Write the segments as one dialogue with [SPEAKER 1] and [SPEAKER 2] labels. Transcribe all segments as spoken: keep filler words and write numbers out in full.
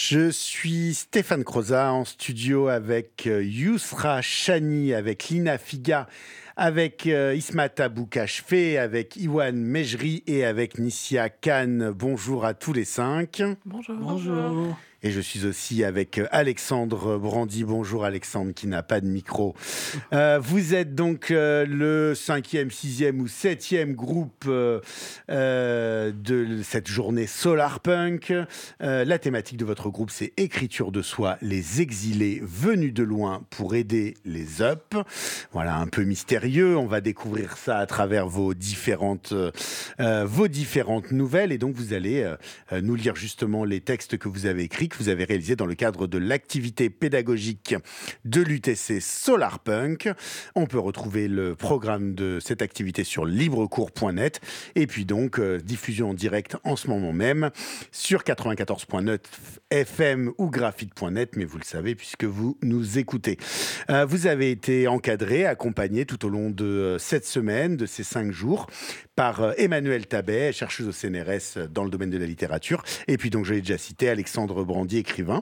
[SPEAKER 1] Je suis Stéphane Croza en studio avec Yousra Chani, avec Lina Figa, avec Ismat Aboukashfe, avec Iwan Mejri et avec Nissia Khan. Bonjour à tous les cinq.
[SPEAKER 2] Bonjour.
[SPEAKER 3] Bonjour.
[SPEAKER 1] Et je suis aussi avec Alexandre Brandy. Bonjour Alexandre, qui n'a pas de micro. Euh, vous êtes donc euh, le cinquième, sixième ou septième groupe euh, euh, de cette journée Solarpunk. Euh, la thématique de votre groupe, c'est écriture de soi, les exilés venus de loin pour aider les up. Voilà, un peu mystérieux. On va découvrir ça à travers vos différentes, euh, vos différentes nouvelles. Et donc, vous allez euh, nous lire justement les textes que vous avez écrits, que vous avez réalisé dans le cadre de l'activité pédagogique de l'U T C Solarpunk. On peut retrouver le programme de cette activité sur librecours point net et puis donc euh, diffusion en direct en ce moment même sur quatre-vingt-quatorze point neuf F M ou graphite point net, mais vous le savez puisque vous nous écoutez. Euh, vous avez été encadré, accompagné tout au long de euh, cette semaine, de ces cinq jours, par euh, Emmanuelle Tabet, chercheuse au C N R S dans le domaine de la littérature, et puis donc je l'ai déjà cité, Alexandre Brandy, écrivain.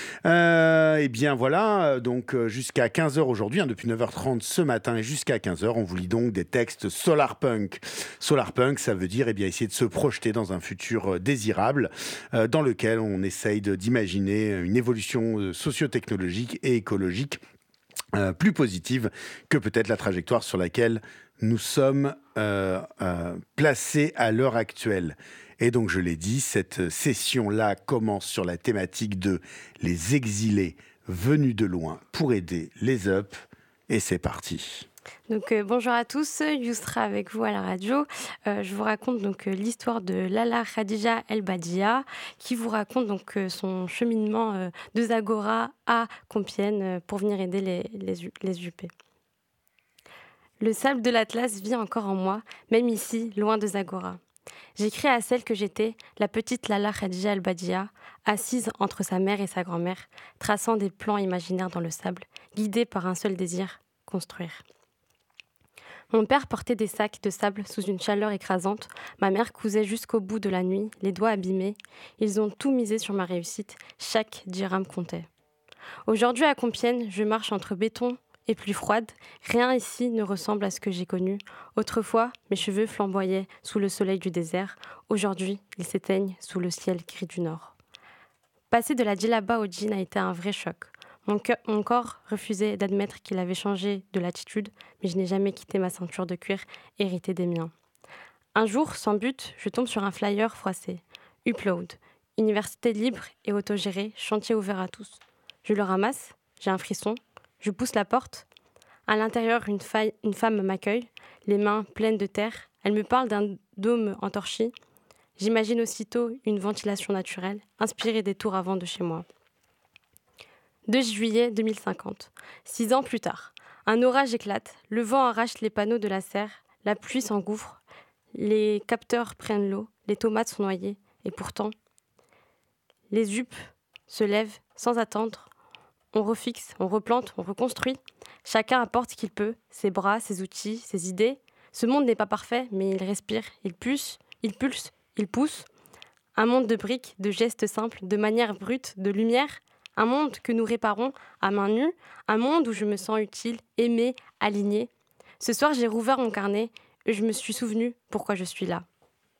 [SPEAKER 1] Euh, et bien voilà, donc jusqu'à quinze heures aujourd'hui, hein, depuis neuf heures trente ce matin et jusqu'à quinze heures, on vous lit donc des textes Solarpunk. Solarpunk, ça veut dire eh bien, essayer de se projeter dans un futur désirable, euh, dans lequel on essaye de, d'imaginer une évolution socio-technologique et écologique euh, plus positive que peut-être la trajectoire sur laquelle nous sommes euh, euh, placés à l'heure actuelle. Et donc, je l'ai dit, cette session-là commence sur la thématique de les exilés venus de loin pour aider les up. Et c'est parti.
[SPEAKER 2] Donc euh, bonjour à tous, Yousra avec vous à la radio. Euh, je vous raconte donc euh, l'histoire de Lala Khadija El Badia, qui vous raconte donc euh, son cheminement euh, de Zagora à Compiègne euh, pour venir aider les, les, les U P. Le sable de l'Atlas vit encore en moi, même ici, loin de Zagora. J'écris à celle que j'étais, la petite Lala Khadija El Badia, assise entre sa mère et sa grand-mère, traçant des plans imaginaires dans le sable, guidée par un seul désir, construire. Mon père portait des sacs de sable sous une chaleur écrasante. Ma mère cousait jusqu'au bout de la nuit, les doigts abîmés. Ils ont tout misé sur ma réussite. Chaque dirham comptait. Aujourd'hui, à Compiègne, je marche entre béton et pluie froide. Rien ici ne ressemble à ce que j'ai connu. Autrefois, mes cheveux flamboyaient sous le soleil du désert. Aujourd'hui, ils s'éteignent sous le ciel gris du nord. Passer de la djellaba au jean a été un vrai choc. Mon, coeur, mon corps refusait d'admettre qu'il avait changé de latitude, mais je n'ai jamais quitté ma ceinture de cuir héritée des miens. Un jour, sans but, je tombe sur un flyer froissé. Upload, université libre et autogérée, chantier ouvert à tous. Je le ramasse, j'ai un frisson, je pousse la porte. À l'intérieur, une, faille, une femme m'accueille, les mains pleines de terre. Elle me parle d'un dôme entorchi. J'imagine aussitôt une ventilation naturelle, inspirée des tours avant de chez moi. deux juillet deux mille cinquante. Six ans plus tard, un orage éclate, le vent arrache les panneaux de la serre, la pluie s'engouffre, les capteurs prennent l'eau, les tomates sont noyées, et pourtant, les U P se lèvent sans attendre. On refixe, on replante, on reconstruit. Chacun apporte ce qu'il peut, ses bras, ses outils, ses idées. Ce monde n'est pas parfait, mais il respire, il pulse, il pulse, il pousse. Un monde de briques, de gestes simples, de manières brutes, de lumière. Un monde que nous réparons à main nue, un monde où je me sens utile, aimée, alignée. Ce soir, j'ai rouvert mon carnet et je me suis souvenu pourquoi je suis là.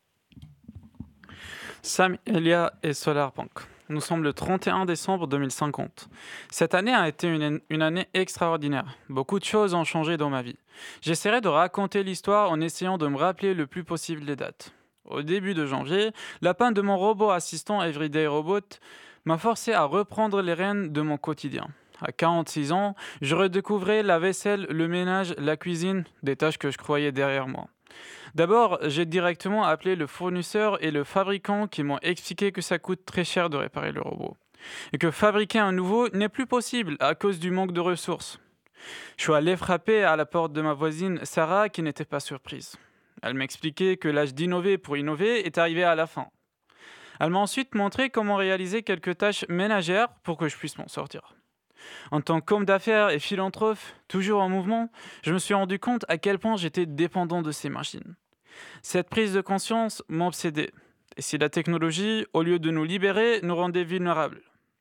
[SPEAKER 3] Sam Elia et Solarpunk. Nous sommes le trente et un décembre deux mille cinquante. Cette année a été une, une année extraordinaire. Beaucoup de choses ont changé dans ma vie. J'essaierai de raconter l'histoire en essayant de me rappeler le plus possible les dates. Au début de janvier, la panne de mon robot assistant Everyday Robot m'a forcé à reprendre les rênes de mon quotidien. À quarante-six ans, je redécouvrais la vaisselle, le ménage, la cuisine, des tâches que je croyais derrière moi. D'abord, j'ai directement appelé le fournisseur et le fabricant qui m'ont expliqué que ça coûte très cher de réparer le robot et que fabriquer un nouveau n'est plus possible à cause du manque de ressources. Je suis allé frapper à la porte de ma voisine Sarah qui n'était pas surprise. Elle m'expliquait que l'âge d'innover pour innover est arrivé à la fin. Elle m'a ensuite montré comment réaliser quelques tâches ménagères pour que je puisse m'en sortir. En tant qu'homme d'affaires et philanthrope, toujours en mouvement, je me suis rendu compte à quel point j'étais dépendant de ces machines. Cette prise de conscience m'obsédait. Et si la technologie, au lieu de nous libérer, nous rendait vulnérables?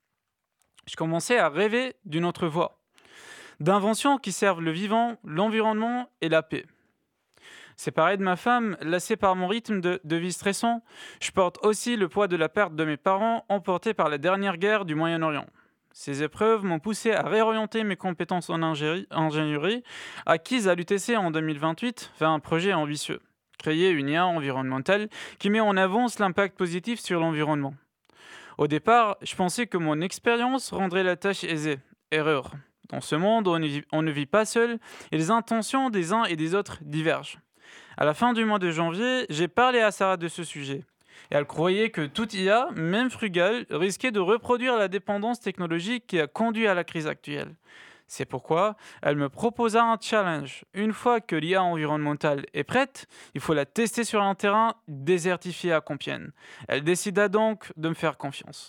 [SPEAKER 3] Je commençais à rêver d'une autre voie, d'inventions qui servent le vivant, l'environnement et la paix. Séparé de ma femme, lassé par mon rythme de, de vie stressant, je porte aussi le poids de la perte de mes parents emportés par la dernière guerre du Moyen-Orient. Ces épreuves m'ont poussé à réorienter mes compétences en ingénierie, ingénierie acquises à l'U T C en deux mille vingt-huit vers un projet ambitieux. Créer une I A environnementale qui met en avant l'impact positif sur l'environnement. Au départ, je pensais que mon expérience rendrait la tâche aisée. Erreur. Dans ce monde, on ne vit, on ne vit pas seul et les intentions des uns et des autres divergent. À la fin du mois de janvier, j'ai parlé à Sarah de ce sujet. Et elle croyait que toute I A, même frugale, risquait de reproduire la dépendance technologique qui a conduit à la crise actuelle. C'est pourquoi elle me proposa un challenge. Une fois que l'I A environnementale est prête, il faut la tester sur un terrain désertifié à Compiègne. Elle décida donc de me faire confiance.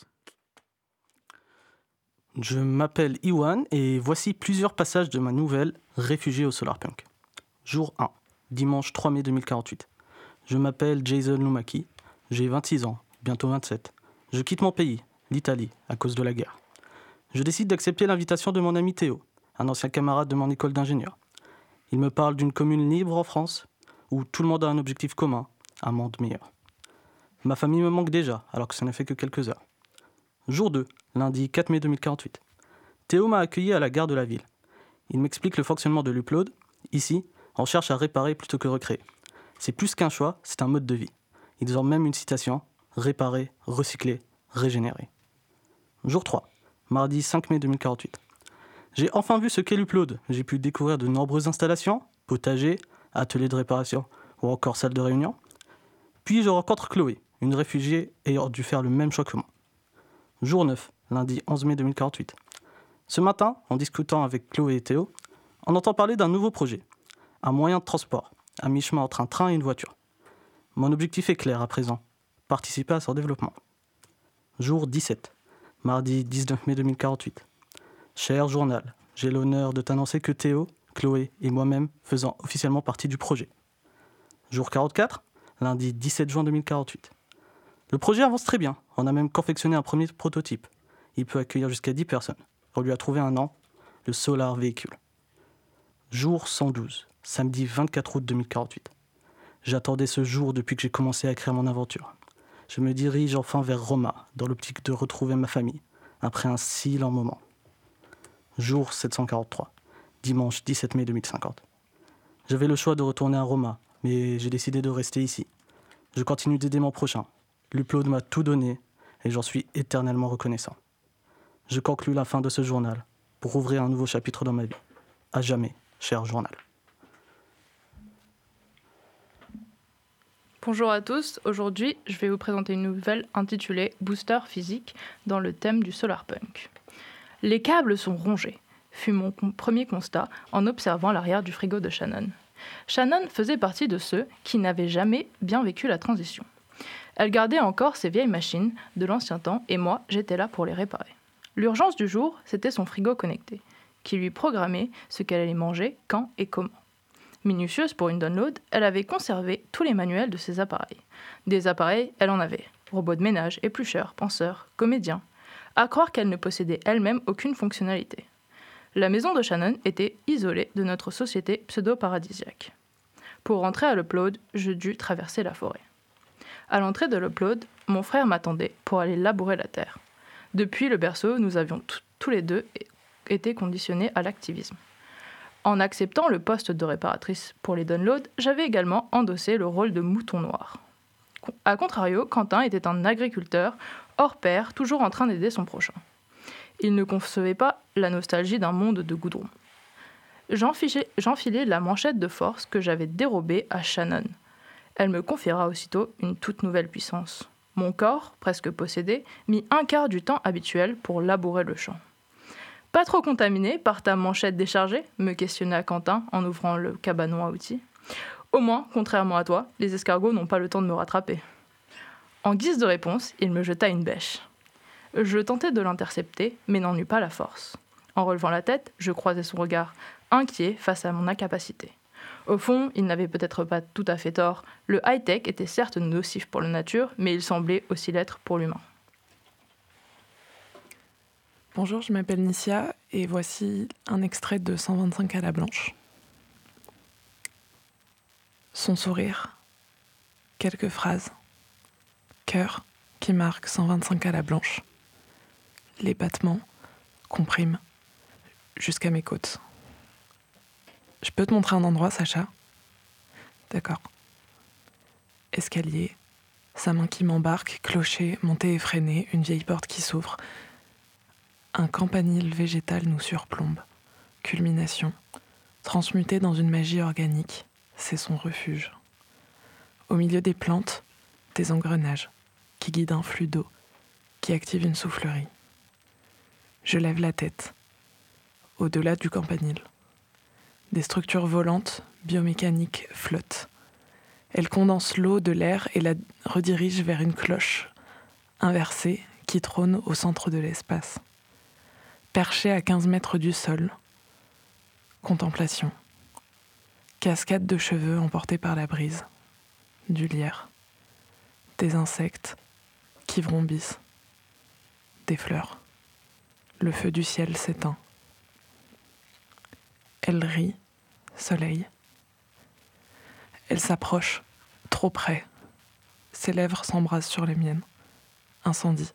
[SPEAKER 4] Je m'appelle Iwan et voici plusieurs passages de ma nouvelle Réfugié au Solarpunk. Jour un, dimanche trois mai deux mille quarante-huit. Je m'appelle Jason Lumaki, j'ai vingt-six ans, bientôt vingt-sept. Je quitte mon pays, l'Italie, à cause de la guerre. Je décide d'accepter l'invitation de mon ami Théo, un ancien camarade de mon école d'ingénieur. Il me parle d'une commune libre en France, où tout le monde a un objectif commun, un monde meilleur. Ma famille me manque déjà, alors que ça n'a fait que quelques heures. Jour deux, lundi quatre mai deux mille quarante-huit. Théo m'a accueilli à la gare de la ville. Il m'explique le fonctionnement de l'upload. Ici, on cherche à réparer plutôt que recréer. C'est plus qu'un choix, c'est un mode de vie. Ils ont même une citation, réparer, recycler, régénérer. Jour trois, mardi cinq mai deux mille quarante-huit. J'ai enfin vu ce qu'est l'upload. J'ai pu découvrir de nombreuses installations, potagers, ateliers de réparation ou encore salles de réunion. Puis je rencontre Chloé, une réfugiée ayant dû faire le même choix que moi. Jour neuf, lundi onze mai deux mille quarante-huit. Ce matin, en discutant avec Chloé et Théo, on entend parler d'un nouveau projet, un moyen de transport, à mi-chemin entre un train et une voiture. Mon objectif est clair à présent, participer à son développement. Jour dix-sept, mardi dix-neuf mai deux mille quarante-huit. Cher journal, j'ai l'honneur de t'annoncer que Théo, Chloé et moi-même faisons officiellement partie du projet. Jour quarante-quatre, lundi dix-sept juin deux mille quarante-huit. Le projet avance très bien, on a même confectionné un premier prototype. Il peut accueillir jusqu'à dix personnes. On lui a trouvé un nom, le Solar Véhicule. Jour cent douze, samedi vingt-quatre août deux mille quarante-huit. J'attendais ce jour depuis que j'ai commencé à écrire mon aventure. Je me dirige enfin vers Roma, dans l'optique de retrouver ma famille, après un si long moment. Jour sept cent quarante-trois, dimanche dix-sept mai deux mille cinquante. J'avais le choix de retourner à Roma, mais j'ai décidé de rester ici. Je continue d'aider mon prochain. L'upload m'a tout donné et j'en suis éternellement reconnaissant. Je conclus la fin de ce journal pour ouvrir un nouveau chapitre dans ma vie. À jamais, cher journal.
[SPEAKER 5] Bonjour à tous, aujourd'hui je vais vous présenter une nouvelle intitulée Booster physique dans le thème du solarpunk. Les câbles sont rongés, fut mon premier constat en observant l'arrière du frigo de Shannon. Shannon faisait partie de ceux qui n'avaient jamais bien vécu la transition. Elle gardait encore ses vieilles machines de l'ancien temps et moi j'étais là pour les réparer. L'urgence du jour, c'était son frigo connecté, qui lui programmait ce qu'elle allait manger, quand et comment. Minutieuse pour une download, elle avait conservé tous les manuels de ses appareils. Des appareils, elle en avait. Robots de ménage, éplucheurs, penseurs, comédiens. À croire qu'elle ne possédait elle-même aucune fonctionnalité. La maison de Shannon était isolée de notre société pseudo-paradisiaque. Pour rentrer à l'upload, je dus traverser la forêt. À l'entrée de l'upload, mon frère m'attendait pour aller labourer la terre. Depuis le berceau, nous avions t- tous les deux été conditionnés à l'activisme. En acceptant le poste de réparatrice pour les downloads, j'avais également endossé le rôle de mouton noir. A contrario, Quentin était un agriculteur hors pair, toujours en train d'aider son prochain. Il ne concevait pas la nostalgie d'un monde de goudron. J'enfichais, j'enfilai la manchette de force que j'avais dérobée à Shannon. Elle me confiera aussitôt une toute nouvelle puissance. Mon corps, presque possédé, mit un quart du temps habituel pour labourer le champ. « Pas trop contaminé par ta manchette déchargée ?» me questionna Quentin en ouvrant le cabanon à outils. « Au moins, contrairement à toi, les escargots n'ont pas le temps de me rattraper. » En guise de réponse, il me jeta une bêche. Je tentai de l'intercepter, mais n'en eus pas la force. En relevant la tête, je croisai son regard, inquiet face à mon incapacité. Au fond, il n'avait peut-être pas tout à fait tort. Le high-tech était certes nocif pour la nature, mais il semblait aussi l'être pour l'humain.
[SPEAKER 6] Bonjour, je m'appelle Nicia et voici un extrait de cent vingt-cinq à la blanche. Son sourire, quelques phrases, cœur qui marque cent vingt-cinq à la blanche. Les battements compriment jusqu'à mes côtes. Je peux te montrer un endroit, Sacha ? D'accord. Escalier, sa main qui m'embarque, clocher, montée effrénée, une vieille porte qui s'ouvre. Un campanile végétal nous surplombe. Culmination, transmuté dans une magie organique, c'est son refuge. Au milieu des plantes, des engrenages qui guident un flux d'eau, qui active une soufflerie. Je lève la tête, au-delà du campanile. Des structures volantes, biomécaniques, flottent. Elles condensent l'eau de l'air et la redirigent vers une cloche inversée qui trône au centre de l'espace. Perché à quinze mètres du sol, contemplation. Cascade de cheveux emportés par la brise, du lierre, des insectes qui vrombissent, des fleurs. Le feu du ciel s'éteint. Elle rit, soleil. Elle s'approche, trop près. Ses lèvres s'embrasent sur les miennes. Incendie.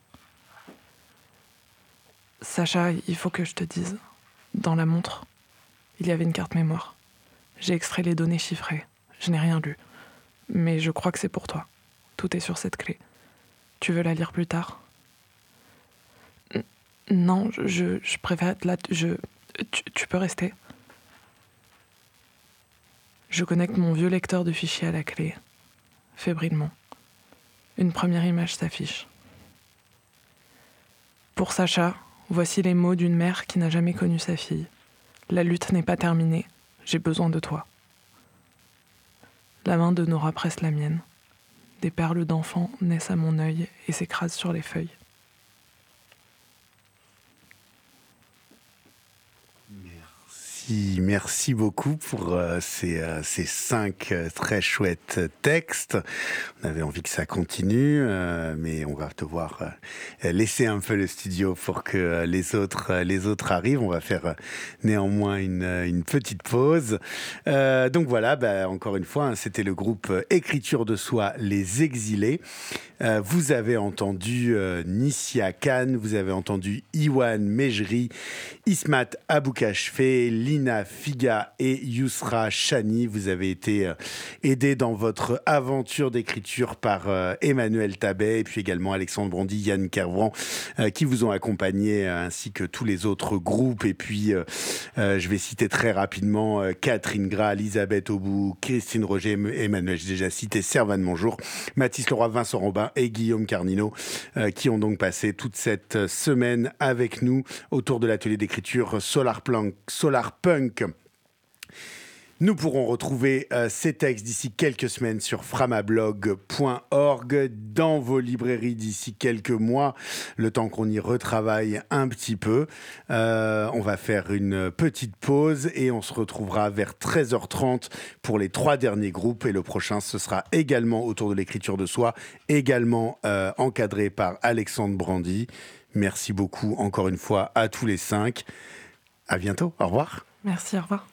[SPEAKER 6] Sacha, il faut que je te dise, dans la montre, il y avait une carte mémoire. J'ai extrait les données chiffrées. Je n'ai rien lu. Mais je crois que c'est pour toi. Tout est sur cette clé. Tu veux la lire plus tard ? N- Non, je, je préfère être là. Je, tu, tu peux rester. Je connecte mon vieux lecteur de fichiers à la clé. Fébrilement. Une première image s'affiche. Pour Sacha, voici les mots d'une mère qui n'a jamais connu sa fille. La lutte n'est pas terminée. J'ai besoin de toi. La main de Nora presse la mienne. Des perles d'enfant naissent à mon œil et s'écrasent sur les feuilles.
[SPEAKER 1] Merci, merci beaucoup pour euh, ces, euh, ces cinq euh, très chouettes textes. On avait envie que ça continue, euh, mais on va devoir euh, laisser un peu le studio pour que euh, les autres, euh, les autres arrivent. On va faire euh, néanmoins une, une petite pause. Euh, donc voilà, bah, encore une fois, hein, c'était le groupe euh, Écriture de Soi, Les Exilés. Euh, vous avez entendu euh, Nicia Khan, vous avez entendu Iwan Mejri, Ismat Aboukashfe, Lina Figa et Yousra Chani. Vous avez été euh, aidés dans votre aventure d'écriture par euh, Emmanuel Tabet et puis également Alexandre Brandy, Yann Kervran euh, qui vous ont accompagnés euh, ainsi que tous les autres groupes. Et puis euh, euh, je vais citer très rapidement euh, Catherine Gras, Elisabeth Aubou, Christine Roger, Emmanuel, j'ai déjà cité Servane Monjour, Mathis Leroy, Vincent Robin et Guillaume Carnino euh, qui ont donc passé toute cette semaine avec nous autour de l'atelier d'écriture Solarpunk. Solarpunk. Nous pourrons retrouver euh, ces textes d'ici quelques semaines sur framablog point org, dans vos librairies d'ici quelques mois, le temps qu'on y retravaille un petit peu. Euh, on va faire une petite pause et on se retrouvera vers treize heures trente pour les trois derniers groupes. Et le prochain, ce sera également autour de l'écriture de soi, également euh, encadré par Alexandre Brandy. Merci beaucoup encore une fois à tous les cinq. À bientôt. Au revoir.
[SPEAKER 6] Merci, au revoir.